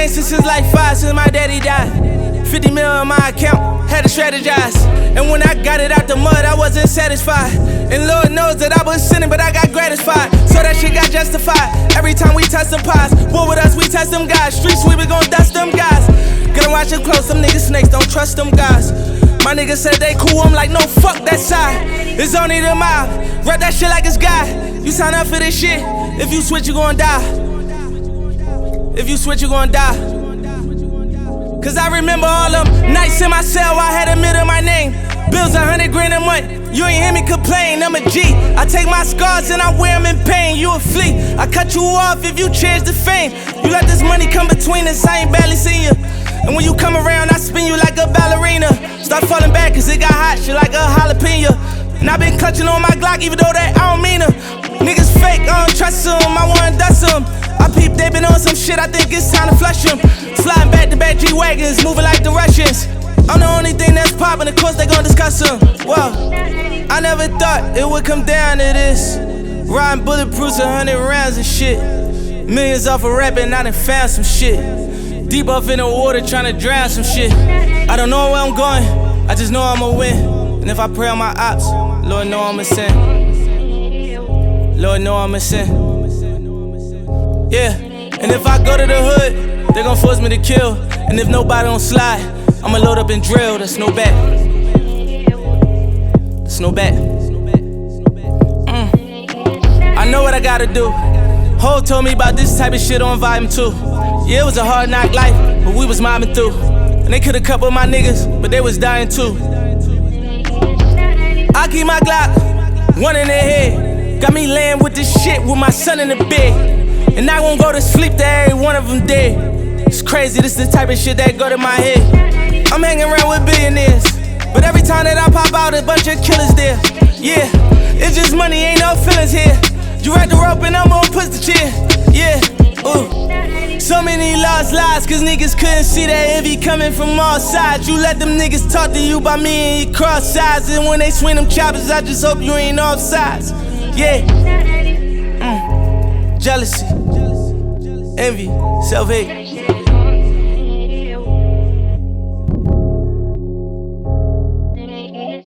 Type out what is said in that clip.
gangster since like 5, since my daddy died. 50 mil on my account, had to strategize. And when I got it out the mud, I wasn't satisfied. And Lord knows that I was sinning, but I got gratified. So that shit got justified. Every time we touch some pies, war with us, we touch them guys. Street sweep, we gon' dust them guys. Gotta watch it close, them niggas snakes, don't trust them guys. My niggas said they cool, I'm like, no, fuck that side. It's only the mob, rap that shit like it's God. You sign up for this shit, if you switch, you gon' die. If you switch, you gon' die. Cause I remember all them nights in my cell, I had a mid in my name. Bills 100 grand a month, you ain't hear me complain, I'm a G. I take my scars and I wear them in pain, you a flea. I cut you off if you change the fame. You let this money come between us, I ain't barely seen you. And when you come around, I spin you like a ballerina. Start falling back cause it got hot, shit like a jalapeno. And I been clutching on my Glock even though that I don't mean her. Niggas fake, I don't trust them, I wanna dust them. I peep, they been on some shit, I think it's time to flush them. Flying back to back G-Wagons, moving like the Russians. I'm the only thing that's poppin', of course they gon' discuss them. Well, I never thought it would come down to this. Riding bulletproofs 100 rounds and shit. Millions off of rapping, I done found some shit. Deep off in the water, tryna drown some shit. I don't know where I'm going, I just know I'ma win. And if I pray on my ops, Lord know I'ma sin. Lord know I'ma sin. Yeah, and if I go to the hood, they gon' force me to kill. And if nobody don't slide, I'ma load up and drill. That's no bet. That's no bet. I know what I gotta do. Ho told me about this type of shit on Volume 2. Yeah, it was a hard knock life, but we was mobbing through. And they could've cut with my niggas, but they was dying too. I keep my Glock, one in their head. Got me laying with this shit with my son in the bed. And I won't go to sleep till every one of them dead. It's crazy, this the type of shit that go to my head. I'm hanging around with billionaires, but every time that I pop out, a bunch of killers there. Yeah, it's just money, ain't no feelings here. You ride the rope and I'm gon' push the chair. Yeah, ooh. So many lost lives, cause niggas couldn't see that envy coming from all sides. You let them niggas talk to you about me and you cross sides. And when they swing them choppers, I just hope you ain't off sides. Yeah. Jealousy, envy, self-hate.